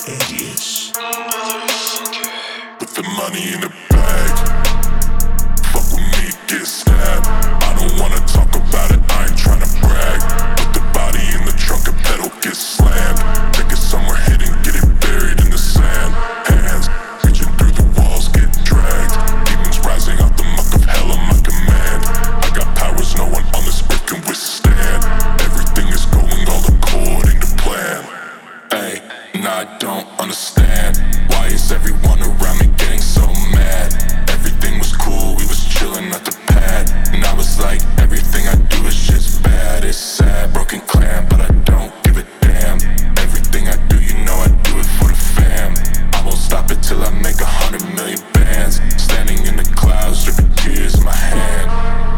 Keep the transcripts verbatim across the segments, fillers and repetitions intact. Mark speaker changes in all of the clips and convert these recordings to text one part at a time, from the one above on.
Speaker 1: idiots. With the money in the bag, fuck with me, get stabbed. I don't wanna talk about it, I ain't tryna brag. Put the body in the trunk and pedal get slammed. Take it somewhere hidden, get it buried in the sand. Hands reaching through the walls, get dragged. Demons rising out the muck of hell on my command. I got powers no one on this earth can withstand. Everything is going all according to plan. Ay, and I don't understand. Why is everyone around me getting so mad? Everything was cool, we was chilling at the pad. And I was like, everything I do is just bad. It's sad, broken clan, but I don't give a damn. Everything I do, you know I do it for the fam. I won't stop it till I make a hundred million bands. Standing in the clouds, dripping tears in my hand.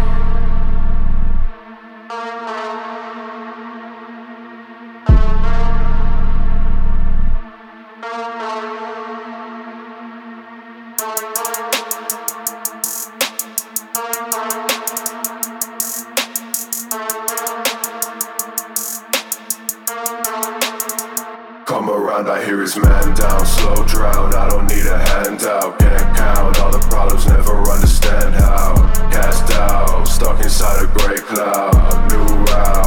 Speaker 2: Come around, I hear his man down, slow drown, I don't need a handout. Can't count all the problems, never understand how. Cast out, stuck inside a grey cloud. New route,